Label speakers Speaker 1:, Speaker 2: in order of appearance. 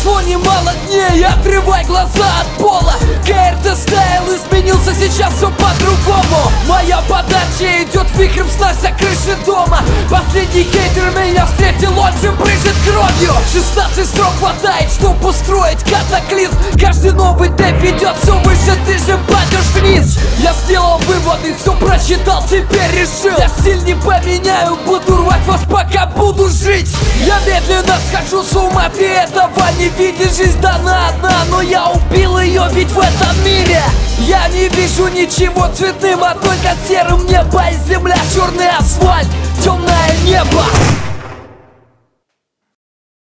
Speaker 1: Прошло немало дней, отрывай глаза от пола. КРТ стайл изменился, сейчас все по-другому. Моя подача идет вихрем, снося крыши дома. Последний хейтер меня встретил, он же брызжет кровью. 16 строк хватает, чтобы устроить катаклизм. Каждый новый тэп ведет все выше, ты же падешь вниз. Я сделал выводы, все прочитал, теперь решил. Я стиль не поменяю, буду рвать вас, пока буду жить. Я медленно схожу с ума, ты этого не видишь. Жизнь дана одна, но я убил ее, ведь в этом мире я не вижу ничего цветным, а только серым небо и земля. Черный асфальт, темное небо.